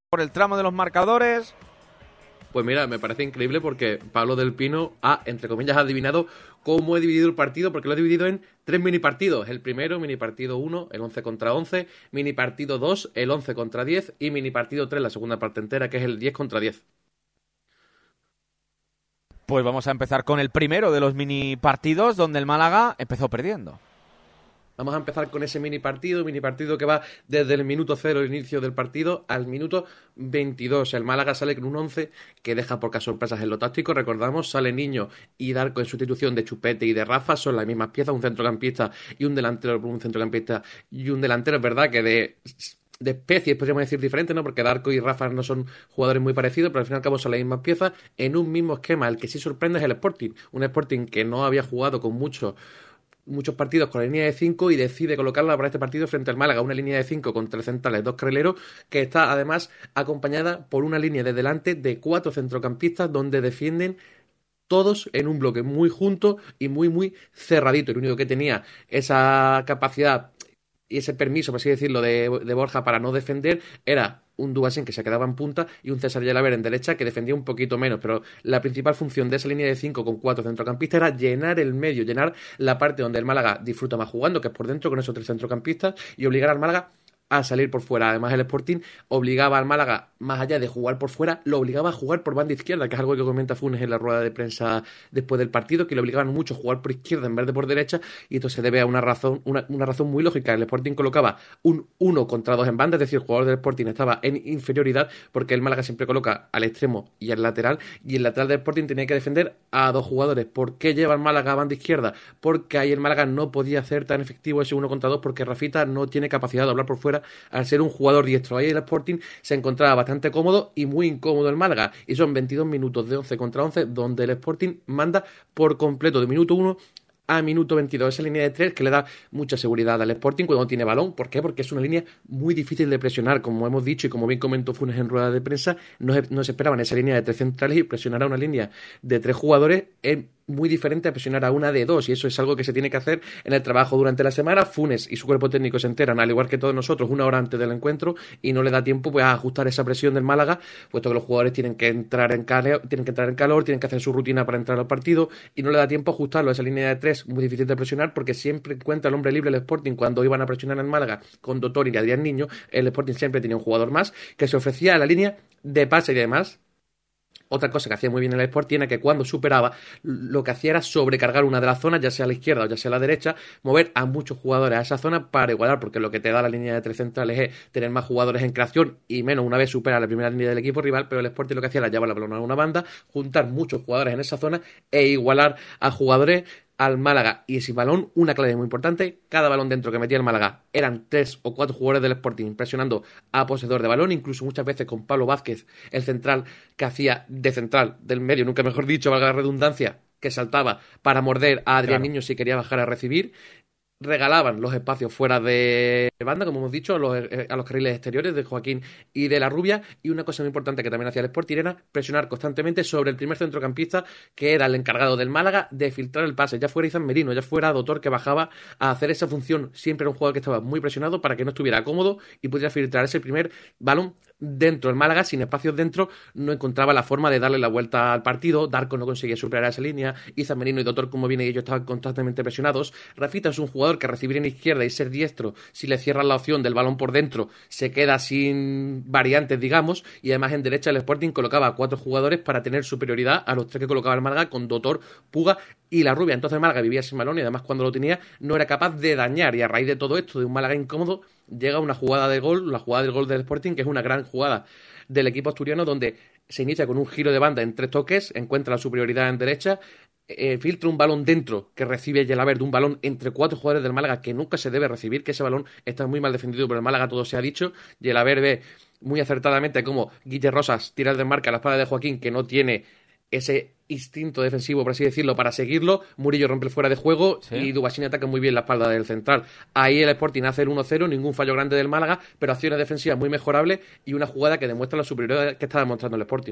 por el tramo de los marcadores. Pues mira, me parece increíble porque Pablo del Pino ha, entre comillas, adivinado cómo he dividido el partido, porque lo he dividido en 3 mini partidos. El primero, mini partido 1, el 11 contra 11, mini partido 2, el 11 contra 10 y mini partido 3, la segunda parte entera, que es el 10 contra 10. Pues vamos a empezar con el primero de los mini partidos, donde el Málaga empezó perdiendo. Vamos a empezar con ese mini partido que va desde el minuto 0, el inicio del partido, al minuto 22. El Málaga sale con un 11 que deja pocas sorpresas en lo táctico. Recordamos, sale Niño y Darko en sustitución de Chupete y de Rafa. Son las mismas piezas, un centrocampista y un delantero, es verdad que de especies, podríamos decir, diferentes, ¿no? Porque Darko y Rafa no son jugadores muy parecidos, pero al fin y al cabo son las mismas piezas en un mismo esquema. El que sí sorprende es el Sporting. Un Sporting que no había jugado con muchos partidos con la línea de 5 y decide colocarla para este partido frente al Málaga, una línea de 5 con 3 centrales, 2 carrileros, que está además acompañada por una línea de delante de 4 centrocampistas donde defienden todos en un bloque muy junto y muy cerradito. El único que tenía esa capacidad y ese permiso, por así decirlo, de Borja para no defender era un Dubasín que se quedaba en punta y un César Yelaber en derecha que defendía un poquito menos, pero la principal función de esa línea de 5 con 4 centrocampistas era llenar el medio, llenar la parte donde el Málaga disfruta más jugando, que es por dentro con esos 3 centrocampistas, y obligar al Málaga a salir por fuera. Además, el Sporting obligaba al Málaga, más allá de jugar por fuera, lo obligaba a jugar por banda izquierda, que es algo que comenta Funes en la rueda de prensa después del partido, que le obligaban mucho a jugar por izquierda en vez de por derecha, y esto se debe a una razón muy lógica. El Sporting colocaba un 1 contra 2 en banda, es decir, el jugador del Sporting estaba en inferioridad, porque el Málaga siempre coloca al extremo y al lateral, y el lateral del Sporting tenía que defender a 2 jugadores. ¿Por qué lleva el Málaga a banda izquierda? Porque ahí el Málaga no podía hacer tan efectivo ese 1 contra 2, porque Rafita no tiene capacidad de hablar por fuera al ser un jugador diestro. Ahí el Sporting se encontraba bastante cómodo y muy incómodo el Málaga, y son 22 minutos de 11 contra 11 donde el Sporting manda por completo de minuto 1 a minuto 22. Esa línea de 3 que le da mucha seguridad al Sporting cuando tiene balón. ¿Por qué? Porque es una línea muy difícil de presionar, como hemos dicho y como bien comentó Funes en rueda de prensa. No se esperaban esa línea de 3 centrales, y presionar a una línea de 3 jugadores es muy diferente a presionar a una de 2, y eso es algo que se tiene que hacer en el trabajo durante la semana. Funes y su cuerpo técnico se enteran, al igual que todos nosotros, una hora antes del encuentro, y no le da tiempo pues a ajustar esa presión del Málaga, puesto que los jugadores tienen que entrar en calor, tienen que hacer su rutina para entrar al partido, y no le da tiempo a ajustarlo a esa línea de 3 muy difícil de presionar, porque siempre encuentra el hombre libre el Sporting. Cuando iban a presionar al Málaga con Dotor y Adrián Niño, el Sporting siempre tenía un jugador más que se ofrecía a la línea de pase. Y además, otra cosa que hacía muy bien el Sporting era que cuando superaba, lo que hacía era sobrecargar una de las zonas, ya sea a la izquierda o ya sea a la derecha, mover a muchos jugadores a esa zona para igualar, porque lo que te da la línea de 3 centrales es tener más jugadores en creación y menos una vez supera la primera línea del equipo rival. Pero el Sporting lo que hacía era llevar la pelota a una banda, juntar muchos jugadores en esa zona e igualar a jugadores al Málaga. Y ese balón, una clave muy importante: cada balón dentro que metía el Málaga eran 3 o 4 jugadores del Sporting presionando a poseedor de balón, incluso muchas veces con Pablo Vázquez, el central, que hacía de central del medio, nunca mejor dicho, valga la redundancia, que saltaba para morder a Adrián Niño si quería bajar a recibir. Regalaban los espacios fuera de banda, como hemos dicho, a los carriles exteriores de Joaquín y de la Rubia. Y una cosa muy importante que también hacía el Sporting era presionar constantemente sobre el primer centrocampista, que era el encargado del Málaga de filtrar el pase, ya fuera Izan Merino, ya fuera Dotor, que bajaba a hacer esa función. Siempre era un jugador que estaba muy presionado para que no estuviera cómodo y pudiera filtrar ese primer balón dentro. El Málaga, sin espacios dentro, no encontraba la forma de darle la vuelta al partido. Darko no conseguía superar esa línea, Izan Merino y Dotor, como viene, ellos estaban constantemente presionados. Rafita es un jugador que recibir en izquierda y ser diestro, si le cierran la opción del balón por dentro, se queda sin variantes, digamos. Y además en derecha el Sporting colocaba a 4 jugadores para tener superioridad a los 3 que colocaba el Málaga, con Dotor, Puga y la Rubia. Entonces el Málaga vivía sin balón y además cuando lo tenía no era capaz de dañar, y a raíz de todo esto, de un Málaga incómodo, llega una jugada de gol, la jugada del gol del Sporting, que es una gran jugada del equipo asturiano, donde se inicia con un giro de banda en 3 toques, encuentra la superioridad en derecha, filtra un balón dentro que recibe Yelaber, de un balón entre 4 jugadores del Málaga que nunca se debe recibir, que ese balón está muy mal defendido por el Málaga, todo se ha dicho. Yelaber ve muy acertadamente cómo Guille Rosas tira el desmarque a la espalda de Joaquín, que no tiene ese instinto defensivo, por así decirlo, para seguirlo. Murillo rompe el fuera de juego, ¿sí? Y Dubasín ataca muy bien la espalda del central. Ahí el Sporting hace el 1-0, ningún fallo grande del Málaga, pero acciones defensivas muy mejorables y una jugada que demuestra la superioridad que está demostrando el Sporting.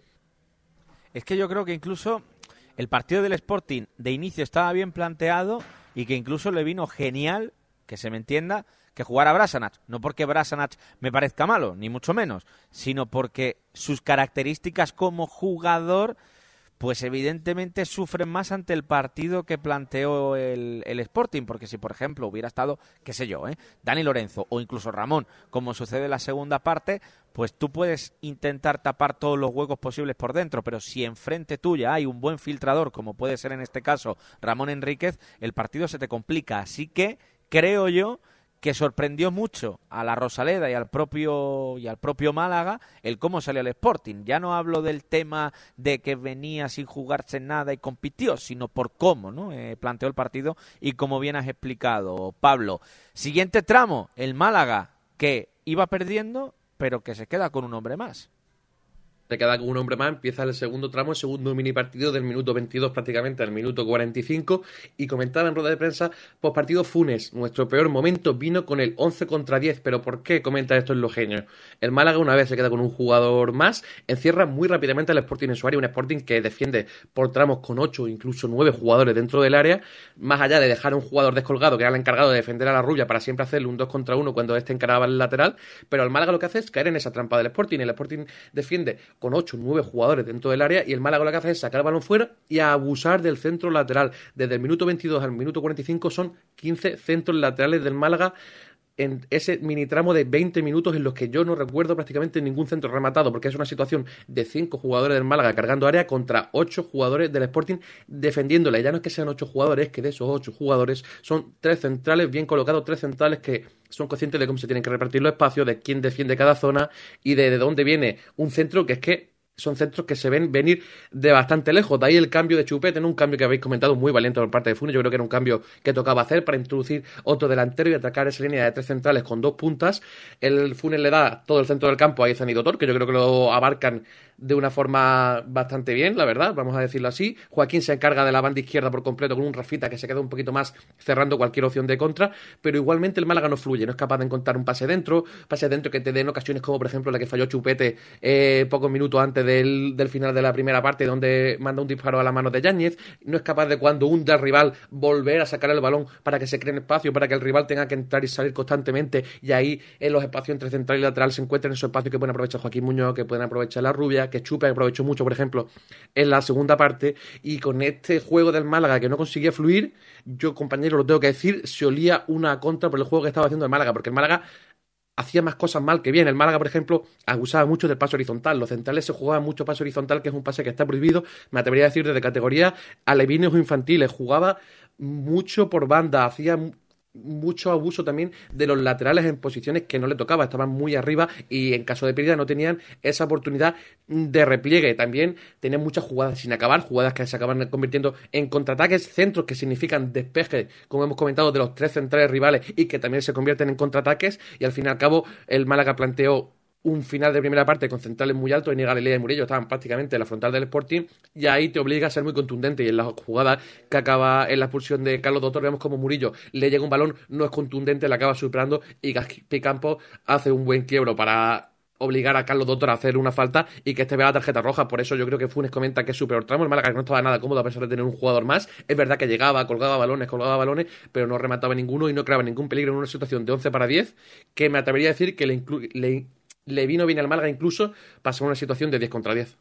Es que yo creo que incluso el partido del Sporting de inicio estaba bien planteado, y que incluso le vino genial, que se me entienda, que jugara Brasanac. No porque Brasanac me parezca malo, ni mucho menos, sino porque sus características como jugador pues evidentemente sufren más ante el partido que planteó el Sporting, porque si por ejemplo hubiera estado, qué sé yo, Dani Lorenzo o incluso Ramón, como sucede en la segunda parte, pues tú puedes intentar tapar todos los huecos posibles por dentro, pero si enfrente tuya hay un buen filtrador, como puede ser en este caso Ramón Enríquez, el partido se te complica, así que creo yo que sorprendió mucho a la Rosaleda y al propio Málaga el cómo salió el Sporting. Ya no hablo del tema de que venía sin jugarse nada y compitió, sino por cómo, ¿no? Planteó el partido y como bien has explicado, Pablo. Siguiente tramo, el Málaga, que iba perdiendo, pero que se queda con un hombre más. Se queda con un hombre más, empieza el segundo tramo, el segundo mini partido del minuto 22 prácticamente al minuto 45 y comentaba en rueda de prensa post partido Funes, nuestro peor momento vino con el 11 contra 10, pero ¿por qué comenta esto en los genios? El Málaga una vez se queda con un jugador más, encierra muy rápidamente al Sporting en su área, un Sporting que defiende por tramos con 8 incluso 9 jugadores dentro del área, más allá de dejar a un jugador descolgado que era el encargado de defender a la Rubia para siempre hacerle un 2 contra 1 cuando este encaraba el lateral, pero el Málaga lo que hace es caer en esa trampa del Sporting, el Sporting defiende con 8 o 9 jugadores dentro del área y el Málaga lo que hace es sacar el balón fuera y abusar del centro lateral. Desde el minuto 22 al minuto 45 son 15 centros laterales del Málaga en ese mini tramo de 20 minutos en los que yo no recuerdo prácticamente ningún centro rematado, porque es una situación de 5 jugadores del Málaga cargando área contra 8 jugadores del Sporting defendiéndola. Y ya no es que sean 8 jugadores, es que de esos 8 jugadores son 3 centrales bien colocados, 3 centrales que son conscientes de cómo se tienen que repartir los espacios, de quién defiende cada zona y de dónde viene un centro que es que son centros que se ven venir de bastante lejos. De ahí el cambio de Chupete, en un cambio que habéis comentado muy valiente por parte de Funes. Yo creo que era un cambio que tocaba hacer para introducir otro delantero y atacar esa línea de 3 centrales con 2 puntas. El Funes le da todo el centro del campo a Izan y Dotor, que yo creo que lo abarcan de una forma bastante bien, la verdad, vamos a decirlo así. Joaquín se encarga de la banda izquierda por completo con un Rafita que se queda un poquito más cerrando cualquier opción de contra, pero igualmente el Málaga no fluye, no es capaz de encontrar un pase dentro que te den ocasiones como por ejemplo la que falló Chupete pocos minutos antes del final de la primera parte, donde manda un disparo a la mano de Yáñez. No es capaz de cuando hunde al rival volver a sacar el balón para que se creen espacio, para que el rival tenga que entrar y salir constantemente, y ahí en los espacios entre central y lateral se encuentran esos espacios que pueden aprovechar Joaquín Muñoz, que pueden aprovechar la Rubia, que Chupe aprovechó mucho, por ejemplo, en la segunda parte. Y con este juego del Málaga que no conseguía fluir, yo, compañero, lo tengo que decir, se olía una contra por el juego que estaba haciendo el Málaga, porque el Málaga hacía más cosas mal que bien. El Málaga, por ejemplo, abusaba mucho del paso horizontal. Los centrales se jugaban mucho paso horizontal, que es un pase que está prohibido, me atrevería a decir, desde categoría alevines o infantiles. Jugaba mucho por banda, hacía mucho abuso también de los laterales en posiciones que no le tocaba, estaban muy arriba y en caso de pérdida no tenían esa oportunidad de repliegue. También tenían muchas jugadas sin acabar, jugadas que se acaban convirtiendo en contraataques, centros que significan despeje, como hemos comentado, de los 3 centrales rivales y que también se convierten en contraataques. Y al fin y al cabo el Málaga planteó un final de primera parte con centrales muy altos, y ni Galilea y Murillo estaban prácticamente en la frontal del Sporting, y ahí te obliga a ser muy contundente. Y en la jugada que acaba en la expulsión de Carlos Dotor, vemos como Murillo le llega un balón, no es contundente, le acaba superando, y Gaspi Campos hace un buen quiebro para obligar a Carlos Dotor a hacer una falta y que este vea la tarjeta roja. Por eso yo creo que Funes comenta que es su peor tramo. El Málaga no estaba nada cómodo a pesar de tener un jugador más. Es verdad que llegaba, colgaba balones, pero no remataba ninguno y no creaba ningún peligro en una situación de 11 para 10 que me atrevería a decir que le vino bien al Málaga incluso pasar una situación de 10 contra 10.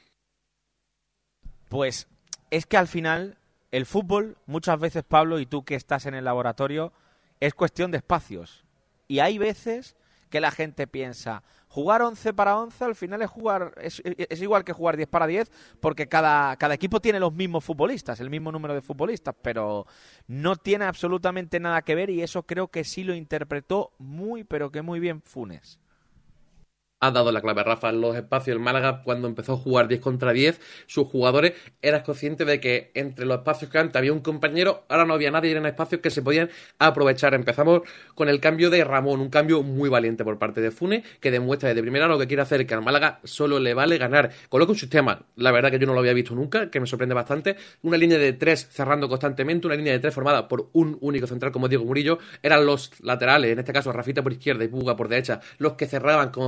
Pues es que al final el fútbol, muchas veces, Pablo, y tú que estás en el laboratorio, es cuestión de espacios. Y hay veces que la gente piensa, jugar 11 para 11 al final es igual que jugar 10 para 10, porque cada equipo tiene los mismos futbolistas, el mismo número de futbolistas, pero no tiene absolutamente nada que ver, y eso creo que sí lo interpretó muy, pero que muy bien Funes. Ha dado la clave, Rafa, en los espacios. El Málaga, cuando empezó a jugar 10 contra 10, sus jugadores eran conscientes de que entre los espacios que antes había un compañero, ahora no había nadie, eran espacios que se podían aprovechar. Empezamos con el cambio de Ramón, un cambio muy valiente por parte de Funes, que demuestra desde primera lo que quiere hacer, que al Málaga solo le vale ganar. Coloca un sistema, la verdad que yo no lo había visto nunca, que me sorprende bastante, una línea de 3 cerrando constantemente, una línea de 3 formada por un único central como Diego Murillo. Eran los laterales, en este caso Rafita por izquierda y Puga por derecha, los que cerraban como falsos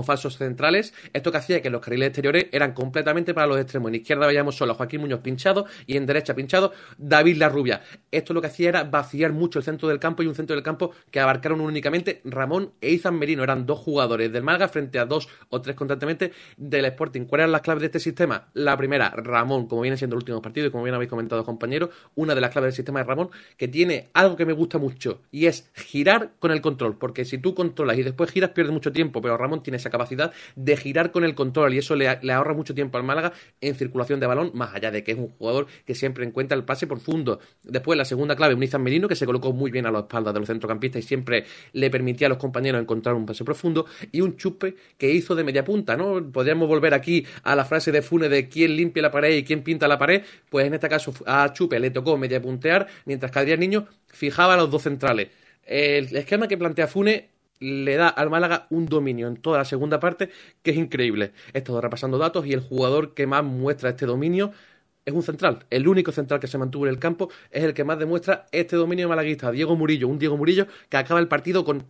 centrales, esto que hacía que los carriles exteriores eran completamente para los extremos. En izquierda veíamos solo a Joaquín Muñoz pinchado y en derecha pinchado David Larrubia. Esto lo que hacía era vaciar mucho el centro del campo, y un centro del campo que abarcaron únicamente Ramón e Izan Merino. Eran dos jugadores del Málaga frente a dos o tres constantemente del Sporting. ¿Cuáles eran las claves de este sistema? La primera, Ramón, como viene siendo el último partido y como bien habéis comentado, compañeros, una de las claves del sistema de Ramón, que tiene algo que me gusta mucho, y es girar con el control, porque si tú controlas y después giras pierdes mucho tiempo, pero Ramón tiene esa capacidad de girar con el control, y eso le ahorra mucho tiempo al Málaga en circulación de balón, más allá de que es un jugador que siempre encuentra el pase profundo. Después, la segunda clave, un Izan Merino que se colocó muy bien a la espalda de los centrocampistas y siempre le permitía a los compañeros encontrar un pase profundo, y un Chupe que hizo de media punta, ¿no? Podríamos volver aquí a la frase de Funes de quién limpia la pared y quién pinta la pared. Pues en este caso a Chupe le tocó media puntear, mientras que Adrián Niño fijaba a los dos centrales. El esquema que plantea Funes le da al Málaga un dominio en toda la segunda parte que es increíble. He estado repasando datos y el jugador que más muestra este dominio es un central. El único central que se mantuvo en el campo es el que más demuestra este dominio malaguista, Diego Murillo. Un Diego Murillo que acaba el partido con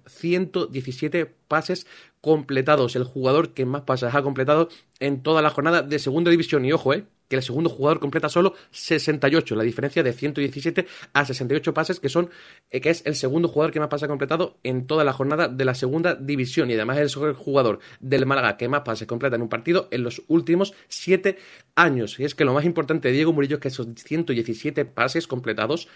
117 pases completados. El jugador que más pases ha completado en toda la jornada de segunda división. Y ojo, que el segundo jugador completa solo 68, la diferencia de 117 a 68 pases, que es el segundo jugador que más pases ha completado en toda la jornada de la segunda división, y además es el jugador del Málaga que más pases completa en un partido en los últimos 7 años. Y es que lo más importante de Diego Murillo es que esos 117 pases completados,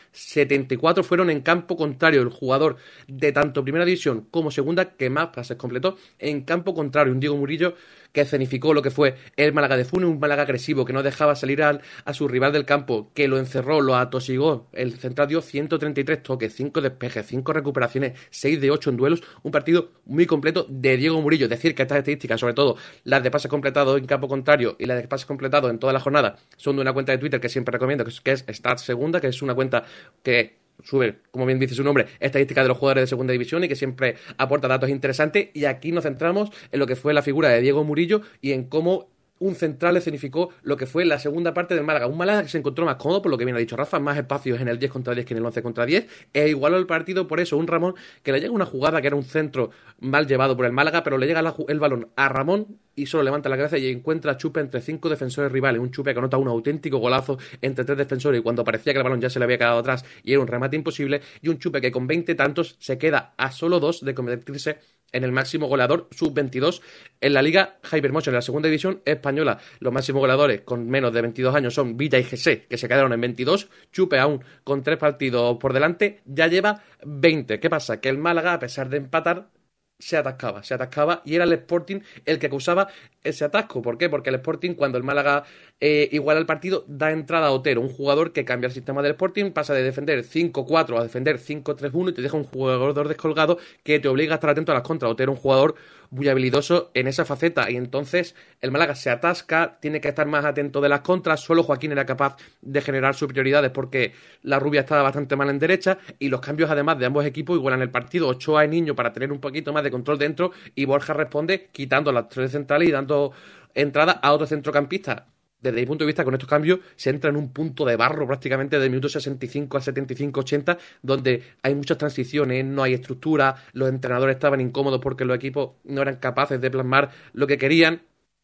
74 fueron en campo contrario. El jugador de tanto primera división como segunda que más pases completó en campo contrario. Un Diego Murillo que escenificó lo que fue el Málaga de Funes, un Málaga agresivo que no dejaba salir a su rival del campo, que lo encerró, lo atosigó. El central dio 133 toques, 5 despejes, 5 recuperaciones, 6 de 8 en duelos. Un partido muy completo de Diego Murillo. Es decir, que estas estadísticas, sobre todo las de pases completados en campo contrario y las de pases completados en toda la jornada, son de una cuenta de Twitter que siempre recomiendo, que es Stats Segunda, que es una cuenta que sube, como bien dice su nombre, estadísticas de los jugadores de segunda división y que siempre aporta datos interesantes. Y aquí nos centramos en lo que fue la figura de Diego Murillo y en cómo un central escenificó lo que fue la segunda parte del Málaga. Un Málaga que se encontró más cómodo, por lo que bien ha dicho Rafa, más espacios en el 10 contra 10 que en el 11 contra 10, e igualó el partido por eso. Un Ramón que le llega una jugada que era un centro mal llevado por el Málaga, pero le llega el balón a Ramón y solo levanta la cabeza y encuentra a Chupe entre 5 defensores rivales. Un Chupe que anota un auténtico golazo entre 3 defensores y cuando parecía que el balón ya se le había quedado atrás y era un remate imposible, y un Chupe que con 20 tantos se queda a solo 2 de convertirse en el máximo goleador sub-22 en la Liga Hypermotion, en la segunda división española. Los máximos goleadores con menos de 22 años son Villa y José, que se quedaron en 22. Chupe, aún con 3 partidos por delante, ya lleva 20. ¿Qué pasa? Que el Málaga, a pesar de empatar, se atascaba y era el Sporting el que causaba ese atasco. ¿Por qué? Porque el Sporting, cuando el Málaga iguala el partido, da entrada a Otero, un jugador que cambia el sistema del Sporting, pasa de defender 5-4 a defender 5-3-1 y te deja un jugador descolgado que te obliga a estar atento a las contras. Otero, un jugador muy habilidoso en esa faceta, y entonces el Málaga se atasca, tiene que estar más atento de las contras. Solo Joaquín era capaz de generar superioridades porque la Rubia estaba bastante mal en derecha, y los cambios además de ambos equipos igualan el partido. Ochoa y Niño para tener un poquito más de control dentro, y Borja responde quitando las 3 centrales y dando entrada a otro centrocampista. Desde mi punto de vista, con estos cambios se entra en un punto de barro prácticamente del minuto 65 al 75-80, donde hay muchas transiciones, no hay estructura, los entrenadores estaban incómodos porque los equipos no eran capaces de plasmar lo que querían.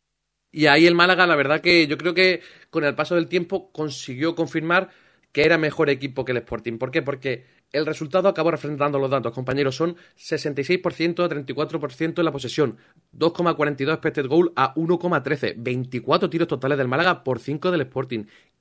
Y ahí el Málaga, la verdad que yo creo que con el paso del tiempo consiguió confirmar que era mejor equipo que el Sporting. ¿Por qué? Porque el resultado acabó refrendando los datos, compañeros. Son 66% a 34% en la posesión, 2,42 expected goal a 1,13, 24 tiros totales del Málaga por 5 del Sporting,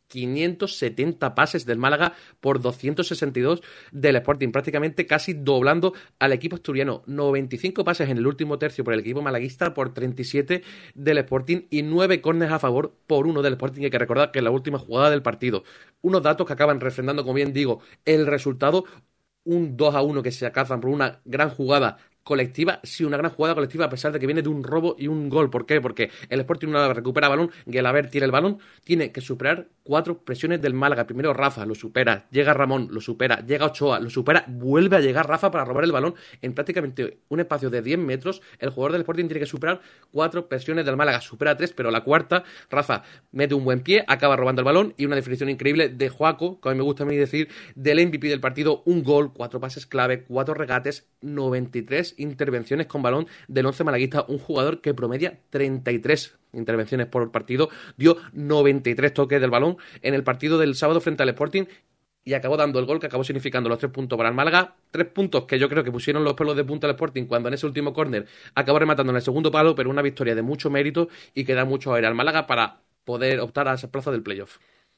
570 pases del Málaga por 262 del Sporting, prácticamente casi doblando al equipo asturiano. 95 pases en el último tercio por el equipo malaguista por 37 del Sporting, y 9 córneres a favor por 1 del Sporting. Hay que recordar que es la última jugada del partido. Unos datos que acaban refrendando, como bien digo, el resultado. Un 2-1 que se alcanzan por una gran jugada colectiva, sí, una gran jugada colectiva, a pesar de que viene de un robo y un gol. ¿Por qué? Porque el Sporting, una vez recupera balón, Guelaber tira el balón, tiene que superar 4 presiones del Málaga. Primero Rafa, lo supera, llega Ramón, lo supera, llega Ochoa, lo supera, vuelve a llegar Rafa para robar el balón en prácticamente un espacio de 10 metros. El jugador del Sporting tiene que superar 4 presiones del Málaga, supera 3, pero la cuarta, Rafa mete un buen pie, acaba robando el balón, y una definición increíble de Joaco, que a mí me gusta decir, del MVP del partido, un gol, 4 pases clave, 4 regates, 93 mejores intervenciones con balón del 11 malaguista, un jugador que promedia 33 intervenciones por partido, dio 93 toques del balón en el partido del sábado frente al Sporting y acabó dando el gol que acabó significando los 3 puntos para el Málaga, 3 puntos que yo creo que pusieron los pelos de punta al Sporting cuando en ese último córner acabó rematando en el segundo palo, pero una victoria de mucho mérito y que da mucho aire al Málaga para poder optar a esa plaza del playoff.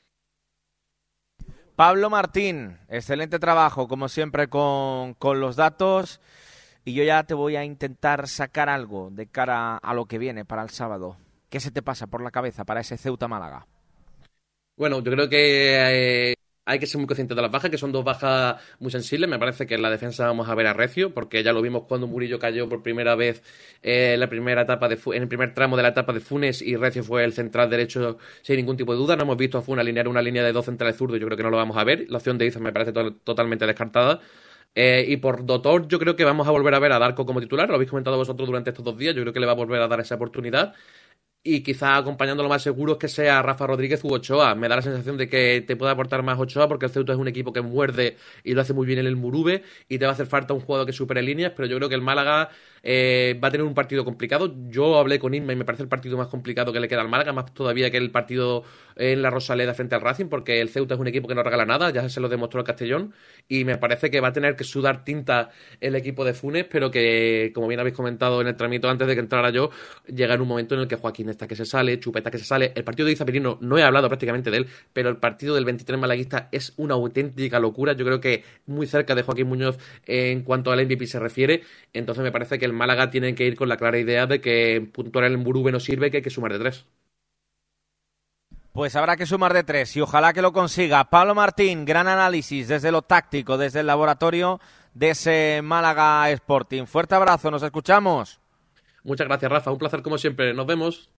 Pablo Martín, excelente trabajo, como siempre, con los datos. Y yo ya te voy a intentar sacar algo de cara a lo que viene para el sábado. ¿Qué se te pasa por la cabeza para ese Ceuta-Málaga? Bueno, yo creo que hay que ser muy conscientes de las bajas, que son 2 bajas muy sensibles. Me parece que en la defensa vamos a ver a Recio, porque ya lo vimos cuando Murillo cayó por primera vez en la primera etapa en el primer tramo de la etapa de Funes, y Recio fue el central derecho sin ningún tipo de duda. No hemos visto a Funes alinear una línea de 2 centrales zurdos, yo creo que no lo vamos a ver. La opción de Izan me parece totalmente descartada. Y por Dotor yo creo que vamos a volver a ver a Darko como titular. Lo habéis comentado vosotros durante estos 2 días. Yo creo que le va a volver a dar esa oportunidad. Y quizá acompañándolo más seguro es que sea Rafa Rodríguez u Ochoa. Me da la sensación de que te puede aportar más Ochoa, porque el Ceuta es un equipo que muerde y lo hace muy bien en el Murube, y te va a hacer falta un jugador que supere líneas, pero yo creo que el Málaga va a tener un partido complicado. Yo hablé con Inma y me parece el partido más complicado que le queda al Málaga, más todavía que el partido en la Rosaleda frente al Racing, porque el Ceuta es un equipo que no regala nada, ya se lo demostró el Castellón, y me parece que va a tener que sudar tinta el equipo de Funes, pero que, como bien habéis comentado en el tramito antes de que entrara yo, llega en un momento en el que Joaquín está que se sale, Chupeta que se sale. El partido de Izapirino no he hablado prácticamente de él, pero el partido del 23 malaguista es una auténtica locura. Yo creo que muy cerca de Joaquín Muñoz en cuanto al MVP se refiere. Entonces me parece que el Málaga tiene que ir con la clara idea de que puntuar en el Murube no sirve, que hay que sumar de 3. Pues habrá que sumar de 3 y ojalá que lo consiga. Pablo Martín, gran análisis desde lo táctico, desde el laboratorio de ese Málaga Sporting. Fuerte abrazo, nos escuchamos. Muchas gracias, Rafa. Un placer como siempre. Nos vemos.